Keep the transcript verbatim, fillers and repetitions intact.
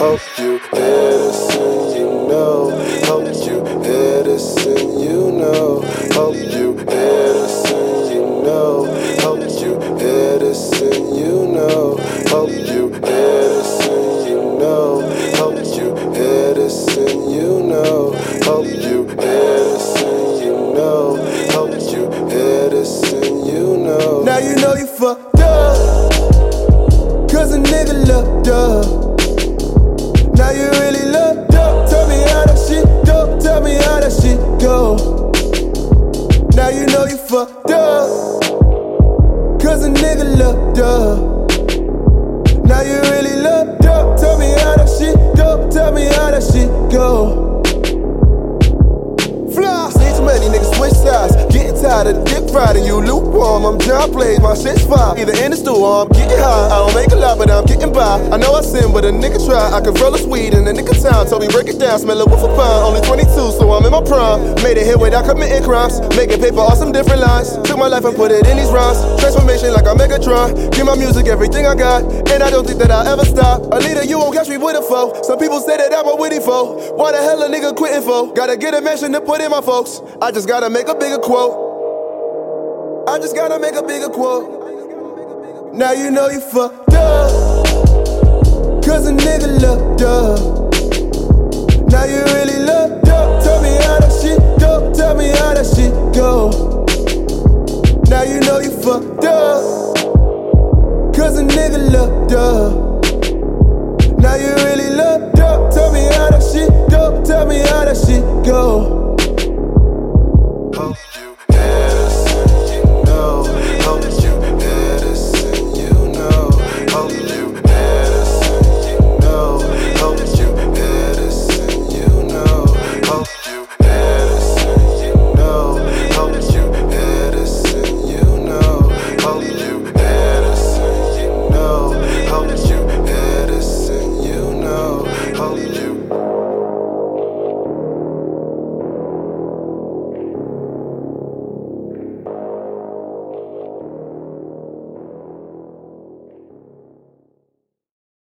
Hope you hear this and you know. Hope you hear this and you know. Hope you hear this and you know. Hope you hear this and you know. Hope you hear this and you know. Hope you hear this and you know. Hope you hear this and you know. Hope you hear this and you know. Now you know you fucked up, cause a nigga looked up. Now you really looked up. Tell me how that shit go. Tell me how that shit go. Now you know you fucked up, cause a nigga looked up. Now you really looked up. Tell me how that shit go. Tell me how that shit go. Fly. See too many niggas switch sides. Getting tired of the dick riding. You lukewarm. I'm John Blaze. My shit's fire. Either in the store or I'm getting high. I don't make a lot, but I'm getting by. I know I sin, but a nigga try. I can roll a weed in the nigga town. Told me break it down. Smell a wolf a pound. Only twenty-two, so I'm in my prime. Made it here without committing crimes. Making paper off some different lines. Took my life and put it in these rhymes. Transformation like I'm Megatron. Give my music everything I got, and I don't think that I'll ever stop. A leader, you won't catch me with a foe. Some people say that I'm a witty foe. Why the hell a nigga quitting for? Gotta get a mansion to put in my folks. I just gotta make a bigger quote. I just gotta make a bigger quote. Now you know you fucked up, cause a nigga looked up. Now you really looked up.